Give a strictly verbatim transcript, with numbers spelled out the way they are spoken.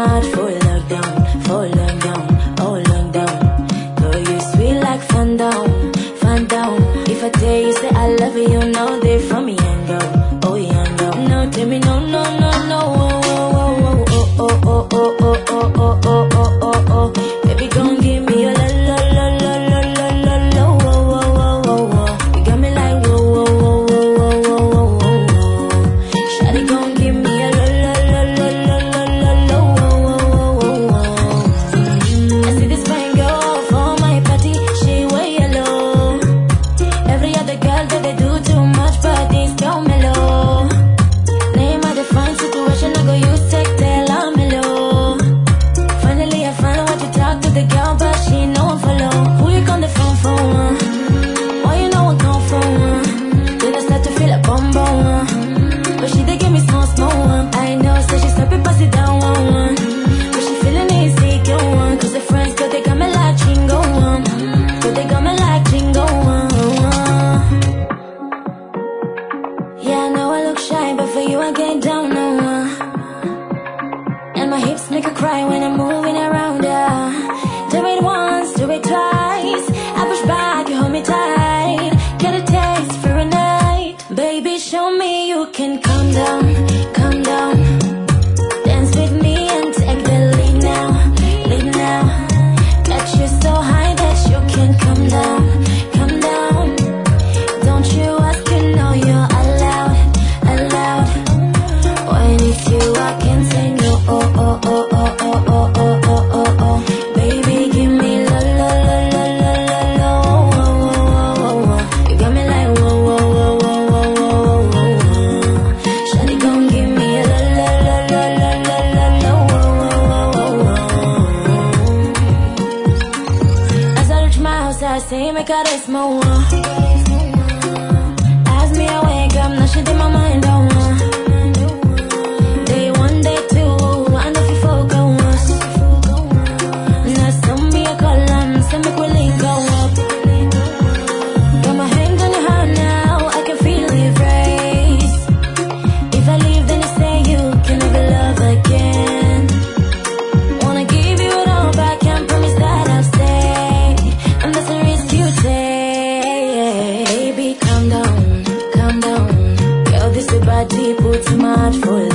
much for lockdown, for lockdown, oh lockdown. Girl, you sweet like fun down, fun down. If I tell you say I love you, you know they from me and go, oh yeah, go. No, tell me no, no, no, no. Oh, oh, oh, oh, oh, oh, oh, oh, oh, oh, oh, oh. Baby, gon' give me a la la la la la la la la. Oh, oh, oh, oh, oh. You got me like whoa, whoa, whoa, whoa, whoa, whoa, whoa. Shawty gon' give me a la la la la la la la la. Oh, oh, oh, oh. I see this fine girl for my party, she way yellow. Every other girl that they do too much, but this girl mellow. Name of the fine situation, I go use take tell I'm mellow. Finally I find what you talk to the girl, but she know I'm follow. Who you on the phone for? Uh? Why you know I come from? Uh? Then I start to feel a bum bum. Uh? But she they give me small small one. Uh. I know, so she stop it, pass it down one one. But she feeling insecure one. Cause her friends go they got me like chingo one. Go they got me like chingo one. Yeah, I know I look shy, but for you I get down on one. And my hips make her cry when I'm moving around her. Do it once, do it twice. I push back, you hold me tight. Get a taste for a night. Baby, show me you can calm down, calm down. Dance with me and take the lead now, lead now. Got you so high that you can't come down, come down. Don't you ask, you know you're allowed, allowed. When it's you, I can't say no. Oh, oh, oh, oh, oh, oh, oh, oh, oh, oh. Baby, give me la la la la la la la. Oh, oh, oh, oh, oh. You got me like whoa, whoa, whoa, whoa, whoa, whoa, whoa. Shawty gon' give me a la la la la la la la la. Oh, oh, oh, oh. As I reach my house, I say make her rest more. As me I wake up, now she in my mind on. Day one, day two, I know if you focus. Now send me a call and send me a link go up. Got my hand on your heart now, I can feel it race. If I leave, then you say you can never love again. Wanna give you it all back, can't promise that I'll stay. And that's the risk you take. Baby, calm down, calm down. Girl, this your body, put too much for